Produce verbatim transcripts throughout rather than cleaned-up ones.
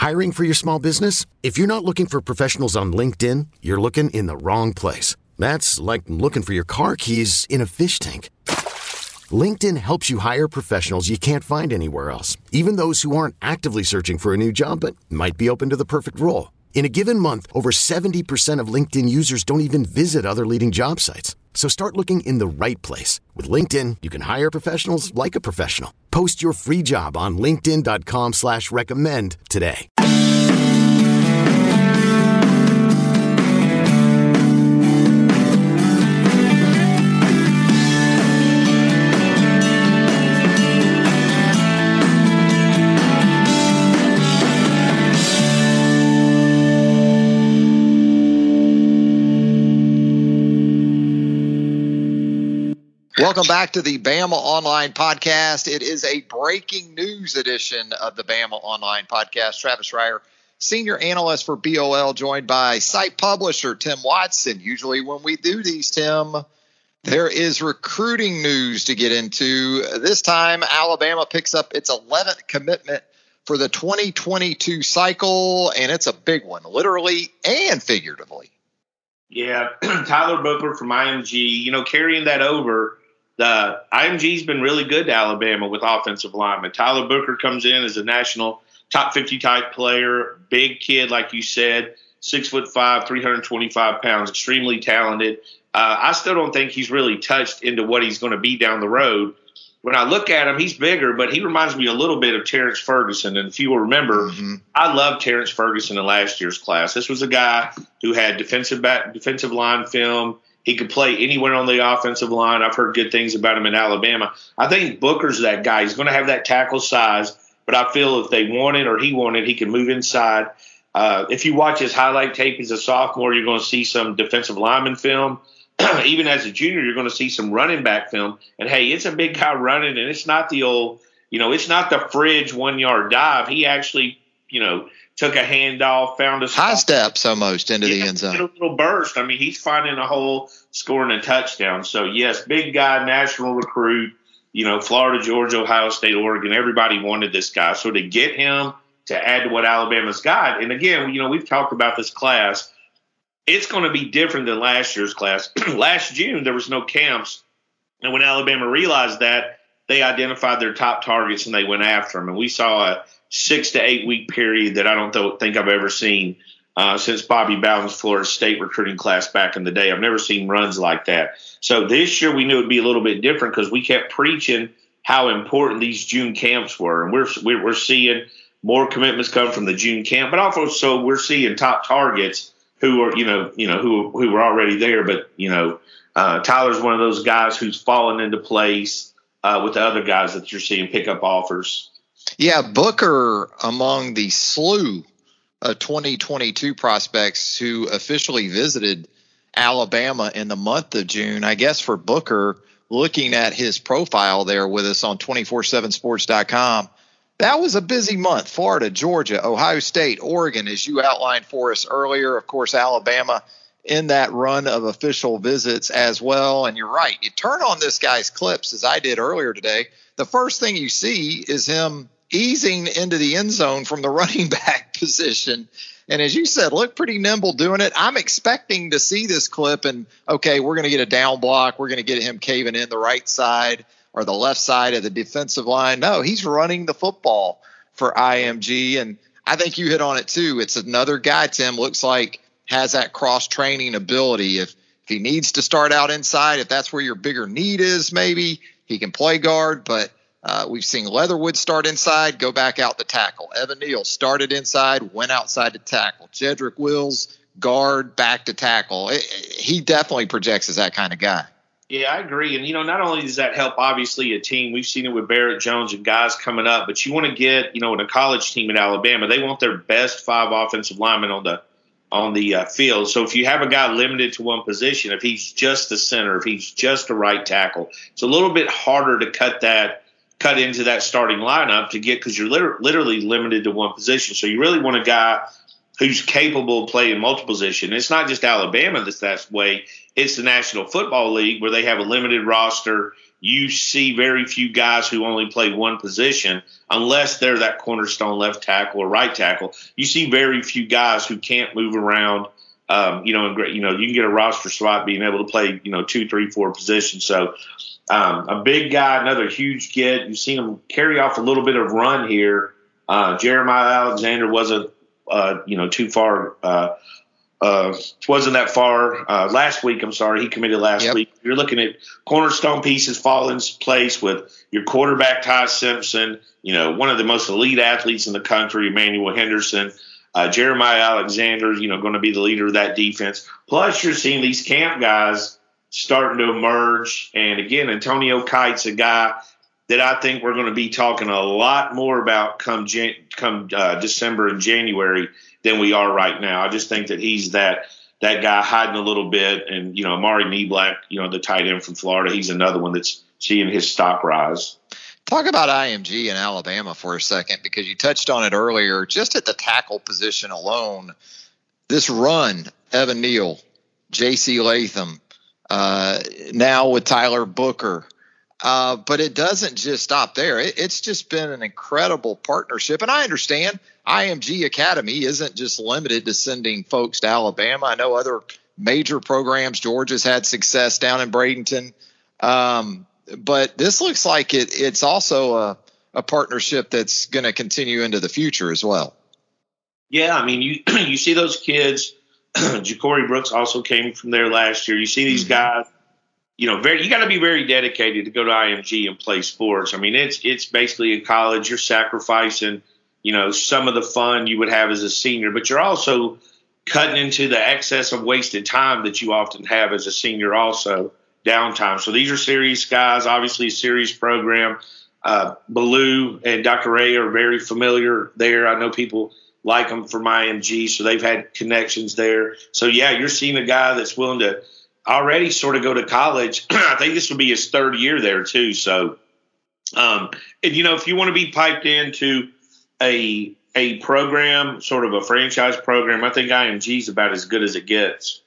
Hiring for your small business? If you're not looking for professionals on LinkedIn, you're looking in the wrong place. That's like looking for your car keys in a fish tank. LinkedIn helps you hire professionals you can't find anywhere else, even those who aren't actively searching for a new job but might be open to the perfect role. In a given month, over seventy percent of LinkedIn users don't even visit other leading job sites. So start looking in the right place. With LinkedIn, you can hire professionals like a professional. Post your free job on linkedin.com slash recommend today. Welcome back to the Bama Online Podcast. It is a breaking news edition of the Bama Online Podcast. Travis Reier, senior analyst for B O L, joined by site publisher Tim Watson. Usually when we do these, Tim, there is recruiting news to get into. This time, Alabama picks up its eleventh commitment for the twenty twenty-two cycle, and it's a big one, literally and figuratively. Yeah, Tyler Booker from I M G, you know, carrying that over. The I M G's been really good to Alabama with offensive linemen. Tyler Booker comes in as a national top fifty type player, big kid, like you said, six foot five, three hundred twenty-five pounds, extremely talented. Uh, I still don't think he's really touched into what he's going to be down the road. When I look at him, he's bigger, but he reminds me a little bit of Terrence Ferguson. And if you will remember, mm-hmm. I loved Terrence Ferguson in last year's class. This was a guy who had defensive back, defensive line film. He could play anywhere on the offensive line. I've heard good things about him in Alabama. I think Booker's that guy. He's going to have that tackle size, but I feel if they want it or he wanted, he can move inside. Uh, if you watch his highlight tape as a sophomore, you're going to see some defensive lineman film. Even as a junior, you're going to see some running back film. And, hey, it's a big guy running, and it's not the old, you know, it's not the fridge one-yard dive. He actually, you know, took a handoff, found a high steps almost into yeah, the end zone. A little burst. I mean, he's finding a hole, scoring a touchdown. So, yes, big guy, national recruit, you know, Florida, Georgia, Ohio State, Oregon. Everybody wanted this guy. So to get him to add to what Alabama's got, and, again, you know, we've talked about this class. It's going to be different than last year's class. Last June, there was no camps. And when Alabama realized that, they identified their top targets and they went after them. And we saw a six to eight week period that I don't th- think I've ever seen uh, since Bobby Bowden's Florida State recruiting class back in the day. I've never seen runs like that. So this year we knew it'd be a little bit different because we kept preaching how important these June camps were. And we're, we're, we're seeing more commitments come from the June camp, but also we're seeing top targets who are, you know, you know, who, who were already there. But, you know, uh, Tyler's one of those guys who's fallen into place uh, with the other guys that you're seeing pick up offers. Yeah, Booker among the slew of twenty twenty-two prospects who officially visited Alabama in the month of June. I guess for Booker, looking at his profile there with us on two four seven sports dot com, that was a busy month. Florida, Georgia, Ohio State, Oregon, as you outlined for us earlier. Of course, Alabama in that run of official visits as well. And you're right. You turn on this guy's clips, as I did earlier today. The first thing you see is him easing into the end zone from the running back position. And as you said, look pretty nimble doing it. I'm expecting to see this clip and, okay, we're going to get a down block. We're going to get him caving in the right side or the left side of the defensive line. No, he's running the football for I M G. And I think you hit on it too. It's another guy, Tim, looks like has that cross-training ability. If, if he needs to start out inside, if that's where your bigger need is, maybe he can play guard. But uh, we've seen Leatherwood start inside, go back out to tackle. Evan Neal started inside, went outside to tackle. Jedrick Wills, guard, back to tackle. It, it, he definitely projects as that kind of guy. Yeah, I agree. And, you know, not only does that help, obviously, a team. We've seen it with Barrett Jones and guys coming up. But you want to get, you know, in a college team at Alabama, they want their best five offensive linemen on the on the uh, field. So if you have a guy limited to one position, if he's just the center, if he's just a right tackle, it's a little bit harder to cut that cut into that starting lineup to get because you're liter- literally limited to one position. So you really want a guy who's capable of playing multiple positions. It's not just Alabama that's that way. It's the National Football League where they have a limited roster you see very few guys who only play one position unless they're that cornerstone left tackle or right tackle. You see very few guys who can't move around. Um, you know, and you know, you can get a roster spot being able to play, you know, two, three, four positions. So um, a big guy, another huge get. You've seen him carry off a little bit of run here. Uh, Jeremiah Alexander wasn't, uh, you know, too far. Uh, uh, wasn't that far uh, last week. I'm sorry, he committed last yep. week. You're looking at cornerstone pieces fall in place with your quarterback Ty Simpson. You know, one of the most elite athletes in the country, Emmanuel Henderson. Uh, Jeremiah Alexander, you know, going to be the leader of that defense. Plus, you're seeing these camp guys starting to emerge. And again, Antonio Kite's a guy that I think we're going to be talking a lot more about come Jan- come uh, December and January than we are right now. I just think that he's that that guy hiding a little bit. And, you know, Amari Neblack, you know, the tight end from Florida, he's another one that's seeing his stock rise. Talk about I M G in Alabama for a second, because you touched on it earlier. Just at the tackle position alone, this run, Evan Neal, J C Latham, uh, now with Tyler Booker. Uh, but it doesn't just stop there. It, it's just been an incredible partnership. And I understand I M G Academy isn't just limited to sending folks to Alabama. I know other major programs, Georgia's had success down in Bradenton. Um, But this looks like it, it's also a, a partnership that's going to continue into the future as well. Yeah, I mean, you you see those kids. Ja'Cory Brooks also came from there last year. You see these Mm-hmm. guys, you know, very you got to be very dedicated to go to I M G and play sports. I mean, it's it's basically a college. You're sacrificing, you know, some of the fun you would have as a senior, but you're also cutting into the excess of wasted time that you often have as a senior also. Downtime. So these are serious guys, obviously a serious program. Uh, Ballou and Doctor Ray are very familiar there. I know people like them from I M G, so they've had connections there. So, yeah, you're seeing a guy that's willing to already sort of go to college. I think this will be his third year there too. So, um, and, you know, if you want to be piped into a a program, sort of a franchise program, I think I M G is about as good as it gets.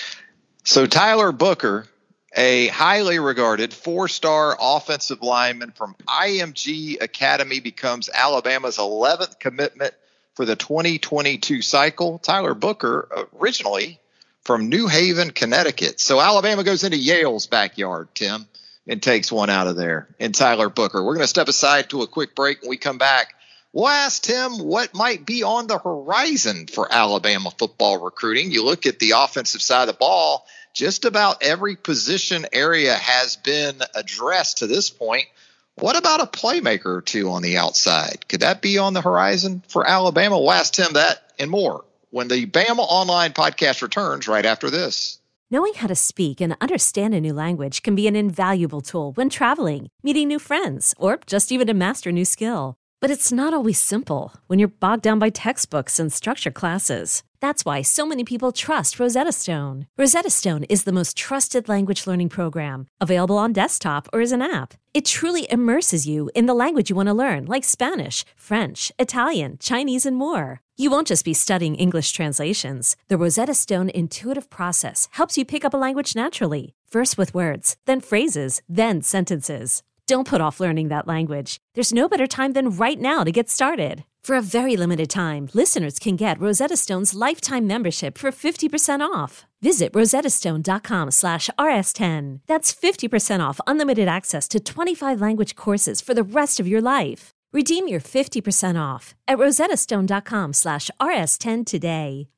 So Tyler Booker, a highly regarded four-star offensive lineman from I M G Academy, becomes Alabama's eleventh commitment for the twenty twenty-two cycle. Tyler Booker, originally from New Haven, Connecticut. So Alabama goes into Yale's backyard, Tim, and takes one out of there. And Tyler Booker. We're going to step aside to a quick break. When we come back, we'll ask Tim what might be on the horizon for Alabama football recruiting. You look at the offensive side of the ball, just about every position area has been addressed to this point. What about a playmaker or two on the outside? Could that be on the horizon for Alabama? We'll ask Tim that and more when the Bama Online podcast returns right after this. Knowing how to speak and understand a new language can be an invaluable tool when traveling, meeting new friends, or just even to master a new skill. But it's not always simple when you're bogged down by textbooks and structured classes. That's why so many people trust Rosetta Stone. Rosetta Stone is the most trusted language learning program, available on desktop or as an app. It truly immerses you in the language you want to learn, like Spanish, French, Italian, Chinese, and more. You won't just be studying English translations. The Rosetta Stone intuitive process helps you pick up a language naturally, first with words, then phrases, then sentences. Don't put off learning that language. There's no better time than right now to get started. For a very limited time, listeners can get Rosetta Stone's lifetime membership for fifty percent off. Visit rosettastone.com slash rs10. That's fifty percent off unlimited access to twenty-five language courses for the rest of your life. Redeem your fifty percent off at rosettastone.com slash rs10 today.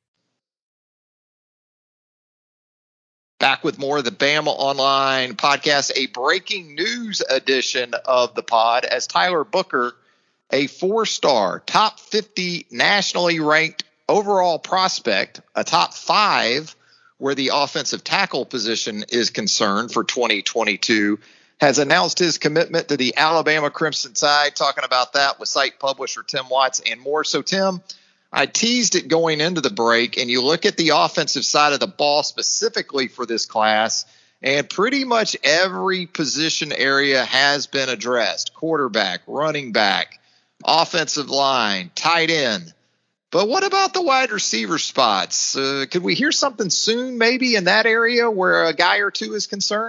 Back with more of the Bama Online podcast, a breaking news edition of the pod, as Tyler Booker, a four-star, top fifty nationally ranked overall prospect, a top five where the offensive tackle position is concerned for twenty twenty-two, has announced his commitment to the Alabama Crimson Tide. Talking about that with site publisher Tim Watts and more. So, Tim, I teased it going into the break, and you look at the offensive side of the ball specifically for this class, and pretty much every position area has been addressed: quarterback, running back, offensive line, tight end. But what about the wide receiver spots? Uh, could we hear something soon maybe in that area where a guy or two is concerned?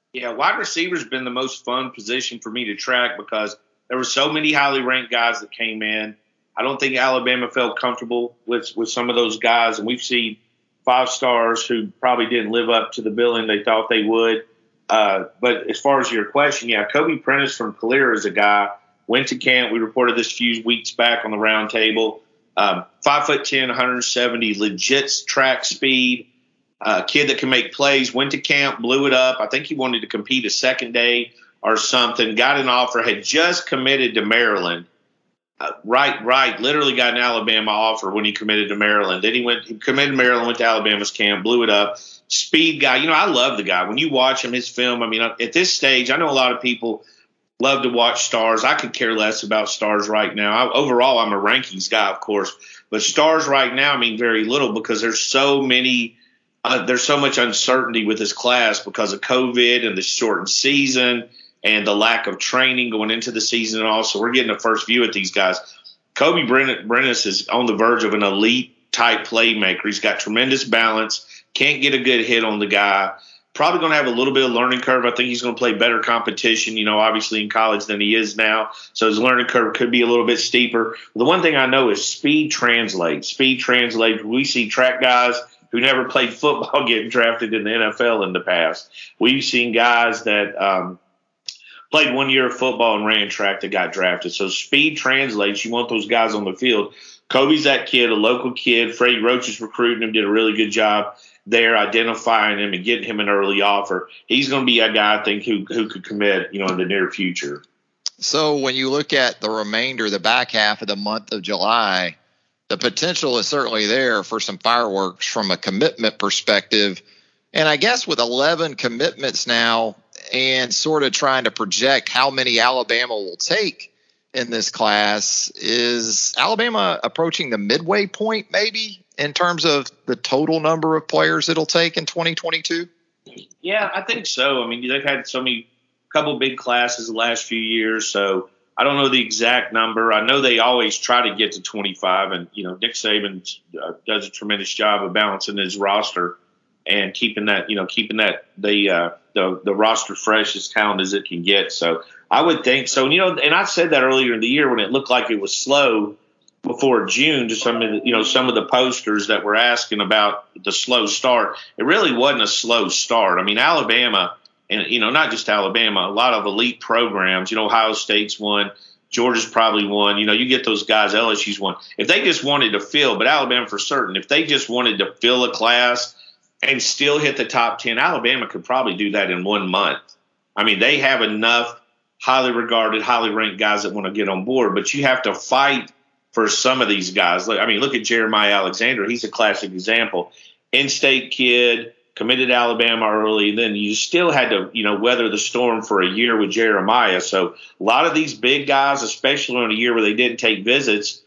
Yeah, wide receiver's been the most fun position for me to track because there were so many highly ranked guys that came in. I don't think Alabama felt comfortable with, with some of those guys, and we've seen five stars who probably didn't live up to the billing they thought they would. Uh, but as far as your question, yeah, Kobe Prentice from Calera is a guy. Went to camp. We reported this a few weeks back on the round table. Um, five foot ten, one hundred seventy, legit track speed. Uh, kid that can make plays. Went to camp, blew it up. I think he wanted to compete a second day or something. Got an offer. Had just committed to Maryland. Uh, right, right. Literally got an Alabama offer when he committed to Maryland. Then he went, he committed to Maryland, went to Alabama's camp, blew it up. Speed guy. You know, I love the guy. When you watch him, his film, I mean, at this stage, I know a lot of people love to watch stars. I could care less about stars right now. I, overall, I'm a rankings guy, of course. But stars right now, I mean, very little because there's so many, uh, there's so much uncertainty with this class because of COVID and the shortened season and the lack of training going into the season and all. So we're getting a first view at these guys. Kobe Prentice is on the verge of an elite-type playmaker. He's got tremendous balance, can't get a good hit on the guy. Probably going to have a little bit of learning curve. I think he's going to play better competition, you know, obviously in college than he is now. So his learning curve could be a little bit steeper. The one thing I know is speed translates. Speed translates. We see track guys who never played football getting drafted in the N F L in the past. We've seen guys that um, played one year of football and ran track that got drafted. So speed translates. You want those guys on the field. Kobe's that kid, a local kid. Freddie Roach is recruiting him, did a really good job there identifying him and getting him an early offer. He's going to be a guy, I think, who who could commit, you know, in the near future. So when you look at the remainder, the back half of the month of July, the potential is certainly there for some fireworks from a commitment perspective. And I guess with eleven commitments now and sort of trying to project how many Alabama will take in this class, is Alabama approaching the midway point maybe in terms of the total number of players it'll take in twenty twenty-two? Yeah, I think so. I mean, they've had so many, couple big classes the last few years, so I don't know the exact number. I know they always try to get to twenty-five, and, you know, Nick Saban uh, does a tremendous job of balancing his roster and keeping that, you know, keeping that the uh, the the roster fresh, as talented as it can get. So I would think so. And, you know, and I said that earlier in the year when it looked like it was slow before June to some of the, you know, some of the posters that were asking about the slow start. It really wasn't a slow start. I mean, Alabama, and, you know, not just Alabama, a lot of elite programs, you know, Ohio State's won, Georgia's probably won, you know, you get those guys, L S U's won. If they just wanted to fill, but Alabama for certain, if they just wanted to fill a class and still hit the top ten, Alabama could probably do that in one month. I mean, they have enough highly regarded, highly ranked guys that want to get on board, but you have to fight for some of these guys. I mean, look at Jeremiah Alexander. He's a classic example. In-state kid, committed to Alabama early, and then you still had to, you know, weather the storm for a year with Jeremiah. So a lot of these big guys, especially on a year where they didn't take visits,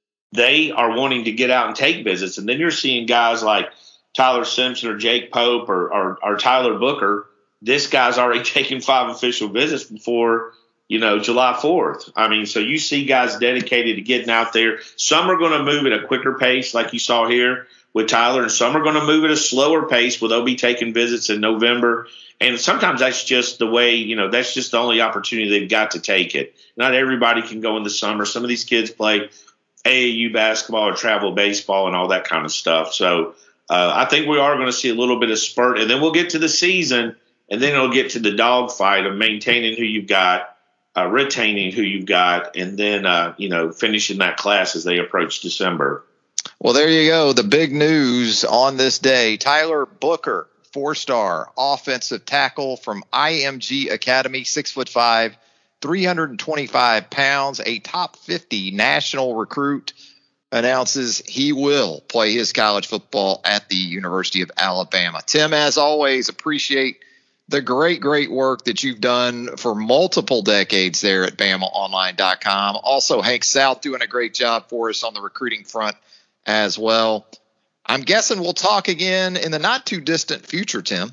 they are wanting to get out and take visits. And then you're seeing guys like Tyler Simpson or Jake Pope or, or, or Tyler Booker. This guy's already taken five official visits before, you know, July fourth. I mean, so you see guys dedicated to getting out there. Some are going to move at a quicker pace, like you saw here with Tyler, and some are going to move at a slower pace where they'll be taking visits in November. And sometimes that's just the way, you know, that's just the only opportunity they've got to take it. Not everybody can go in the summer. Some of these kids play A A U basketball or travel baseball and all that kind of stuff. So uh, I think we are going to see a little bit of spurt, and then we'll get to the season, and then it'll get to the dogfight of maintaining who you've got, Uh, retaining who you've got, and then, uh, you know, finishing that class as they approach December. Well, there you go. The big news on this day, Tyler Booker, four-star offensive tackle from I M G Academy, six foot five, three hundred twenty-five pounds, a top fifty national recruit, announces he will play his college football at the University of Alabama. Tim, as always, appreciate the great, great work that you've done for multiple decades there at Bama Online dot com. Also, Hank South doing a great job for us on the recruiting front as well. I'm guessing we'll talk again in the not too distant future, Tim.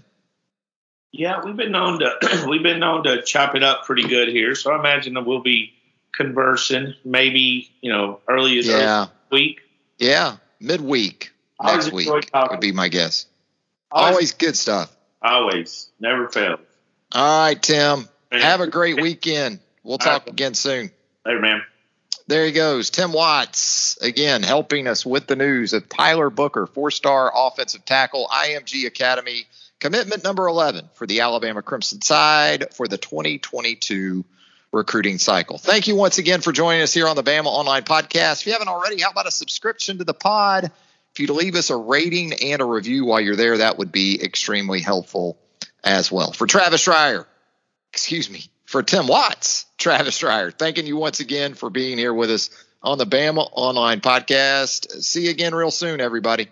Yeah, we've been known to we've been known to chop it up pretty good here, so I imagine that we'll be conversing maybe, you know, early as yeah. early week. Yeah, midweek next week would be my guess. Always, Always good stuff. Always. Never fails. All right, Tim. Have a great weekend. We'll talk right. again soon. Later, man. There he goes. Tim Watts, again, helping us with the news of Tyler Booker, four-star offensive tackle, I M G Academy, commitment number eleven for the Alabama Crimson Tide for the twenty twenty-two recruiting cycle. Thank you once again for joining us here on the Bama Online Podcast. If you haven't already, how about a subscription to the pod? If you'd leave us a rating and a review while you're there, that would be extremely helpful as well. For Travis Schreier, excuse me, for Tim Watts, Travis Schreier, thanking you once again for being here with us on the Bama Online Podcast. See you again real soon, everybody.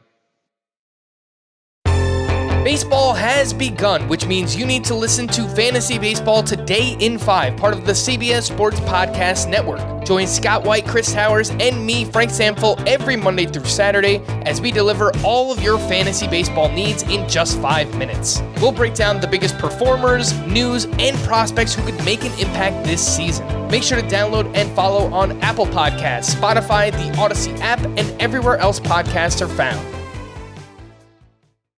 Baseball has begun, which means you need to listen to Fantasy Baseball Today in five, part of the C B S Sports Podcast Network. Join Scott White, Chris Towers, and me, Frank Samfel, every Monday through Saturday as we deliver all of your fantasy baseball needs in just five minutes. We'll break down the biggest performers, news, and prospects who could make an impact this season. Make sure to download and follow on Apple Podcasts, Spotify, the Odyssey app, and everywhere else podcasts are found.